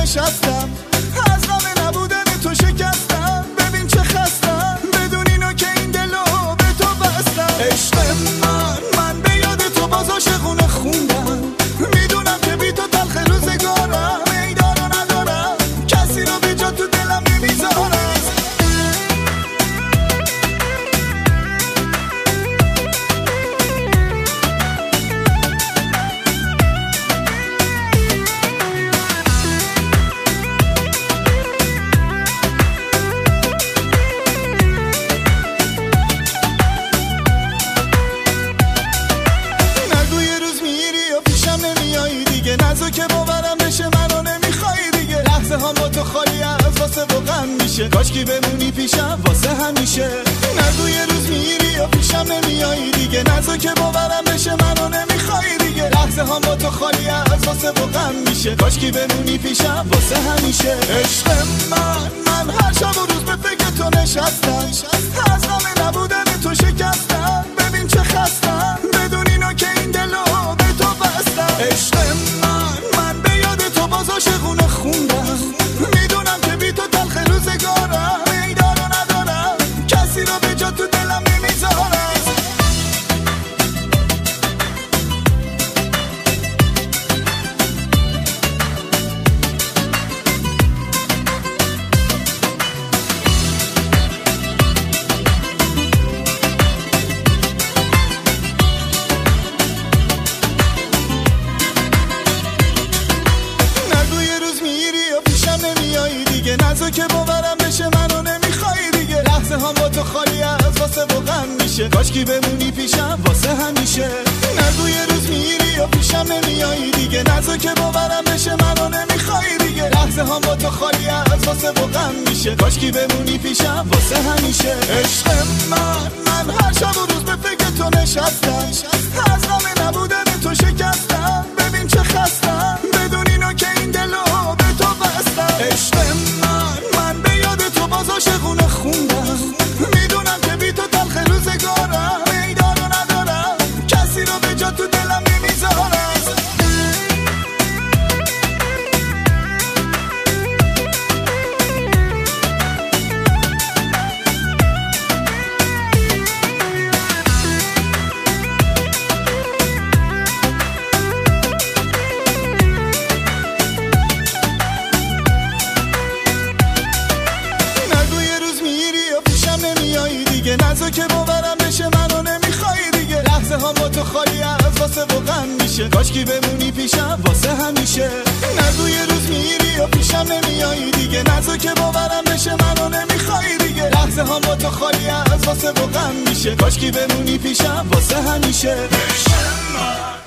نشستم، از غم نبودن تو شکستم. ببین چه خستم بدون اینو که این دلو به تو بستم. عشق من به یاد تو باز عاشقونه خوندم. میدونم که بی تو تلخ روزگارم، ایدارو ندارم کسی رو به جا تو دلم نمیذارم. نزو که باورم بشه منو نمیخوای دیگه. لحظه ها با تو خالی از واسه و غم میشه. کاشکی بمونی پیشم واسه همیشه. نگو یه روز میری و پیشم نمیایی دیگه. نزو که باورم بشه منو نمیخوای دیگه. لحظه ها با تو خالی از واسه و غم میشه. کاشکی بمونی پیشم واسه همیشه. عشق من هر شب و روز به فکر تو نشستم، از غم نبودن تو شکستم. ببین چه خستم بدون اینو که این دلو به تو بستم. عشق من به یاد تو باز عاشقونه خوندم. میدونم که بی تو تلخ روزگارم، ایدارو ندارم کسی رو به جا تو دلم نمیذارم. نزو که باورم بشه منو نمیخوای دیگه. لحظه ها با تو خالی از واسه و غم میشه. کاشکی بمونی پیشم واسه همیشه. نگو یه روز میری و پیشم نمیایی دیگه. نزو که باورم بشه منو نمیخوای دیگه. لحظه ها با تو خالی از واسه و غم میشه. کاشکی بمونی پیشم واسه همیشه. عشق من هر شب و روز به فکر تو نشستم، از غم نبودن تو شکستم. ببین چه خستم بدون اینو که این دلو به تو بستم. عشق من به یاد تو باز عاشقونه خوندم. میدونم که بی تو تلخ روزگارم، ایدارو ندارم کسی رو به جا تو دلم نمیذارم. نزو که باورم بشه منو نمیخوای دیگه. لحظه ها با تو خالی از واسه و غم میشه. کاشکی بمونی پیشم واسه همیشه. نگو یه روز میری و پیشم نمیایی دیگه. نزو که باورم بشه منو نمیخوای دیگه. لحظه ها با تو خالی از واسه و غم میشه. کاشکی بمونی پیشم واسه همیشه.